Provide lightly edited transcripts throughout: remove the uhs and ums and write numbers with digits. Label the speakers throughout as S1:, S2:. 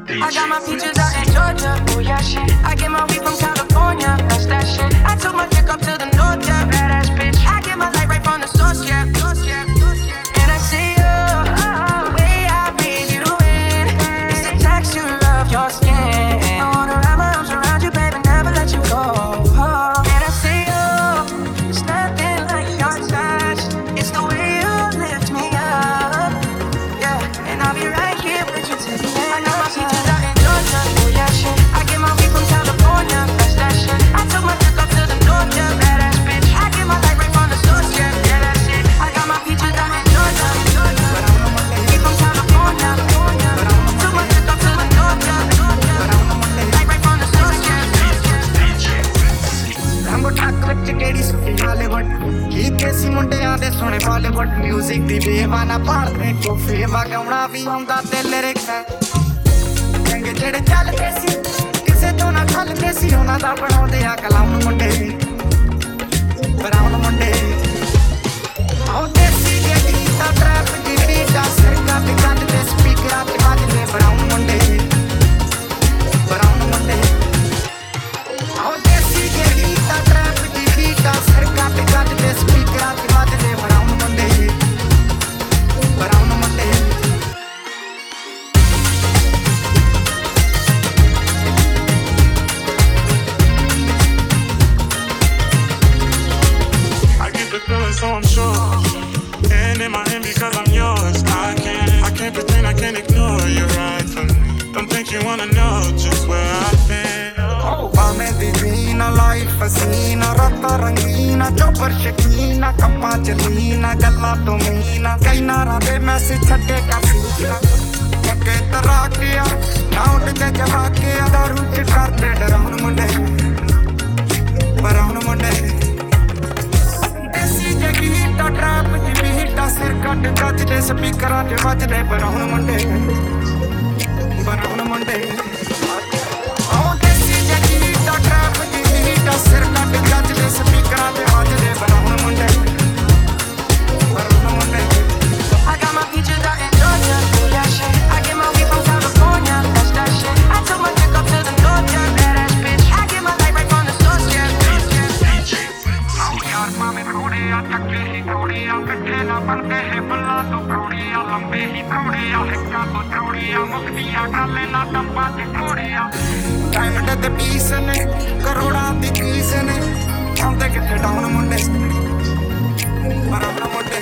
S1: I got my peaches out in Georgia, oh yeah shit. I get my weed from California, that's that shit. I took my chick up to the north, yeah, badass bitch. I get my light right from the source, yeah, source, yeah, source, yeah. And I see you, the way I breathe you in. It's the texture of your skin. I wanna wrap my arms around you, baby, never let you go. And I see you, it's nothing like your touch. It's the way you lift me up, yeah. And I'll be right here with you till the end. I got my peaches out in Georgia, oh yeah shit. I get my weed from California, that's that shit. I took my chick up to the north, yeah, badass bitch. I get my light right from the source, yeah, yeah, that's it. I got my peaches out in Georgia, but I don't want weed from California. Took my chick up to the north, yeah, light right from the source, yeah.
S2: रंगो ठाक च केड़ी सुखी Hollywood कीते सी मुंडियां दे सोने Bollywood music दी बेवाना पाड़दे कोफी वगाउणा भी आउंदा ते लिरिक्स रंग जेड़े चलदे सी किसे तो ना खलदे सी उन्हां दा बनाउंदे आ कलाउन मुंडे ब्राउन मुंडे आओ देसी दे गीता ट्रैप दी बीटा सरका ते गंदे स्पीकरां ते वजदे ब्राउन मुंडे आओ देसी दे गीता ट्रैप दी बीटा सरका ते गंदे स्पीकरां ते वजदे ब्राउन मुंडे
S3: I get the feeling, so I'm sure. And in my hand because I'm yours. I can't pretend, I can't ignore you right from me. Don't think you wanna know just where I've been.
S2: भाਵੇਂ दी जीना life हसीना रातां रंगीना chopper शकीना कप्पां च लीना गल्लां तो मीना कई नारां दे मैसेज छड्डे काफीना पक्के तरा के आ नाउट ते जवा के आ दारू च करदे डराउन मुंडे बराउन मुंडे देसी जगीटा ट्रैप दी बीटा सिर कट गजदे स्पीकरां च वजदे बराउन मुंडे ट्रैप दी बीटा सिर कट गजदे स्पीकरां ते वजदे बराउन मुंडे
S1: I got my peaches out in Georgia, oh yeah shit. I get my weed from California, that's that shit. I took my chick up to the north, yeah, badass bitch. I get my light right from the source, yeah, source, yeah.
S2: यार मामे थोड़े आ टक्के ही थोड़े आ कट्ठे ना बनते हैं बल्ला तो थोड़े आ लंबे ही थोड़े आ हिक्का तो थोड़े आ मुक्तियां डाले ना टप्पा ते थोड़े आ डायमंड ते पीस ने करोड़ां दी चीज ने आंदे किथे डाउन मुंडे बराबर मुंडे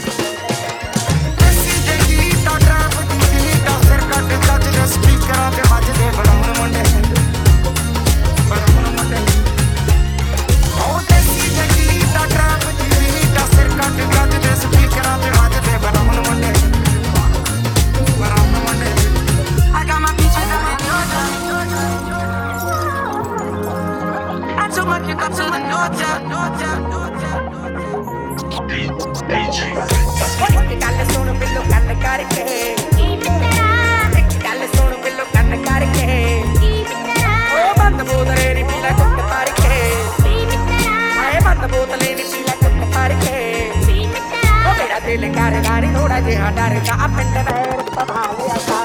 S2: देसी दे गीता ट्रैप दी बीटा सिर कट गजदे स्पीकरां ते वजदे बराबर मुंडे ओ देसी दे गीता ट्रैप दी बीटा सिर कट गजदे स्पीकरां ते वजदे बराबर मुंडे
S1: I got my peaches out in Georgia. I took my chick up to the north, yeah, north, yeah, north, yeah, north, yeah.
S2: एक गल सुन बिल्लो कन्न करके एक गल सुन बिल्लो कन्न करके ओ बंद बोतले नी पीला कुट मार के आए बंद बोतले नी पीला कुट मार के ओ मेरा दिल कर गाड़ी थोड़ा जिहा डरदा पिंड में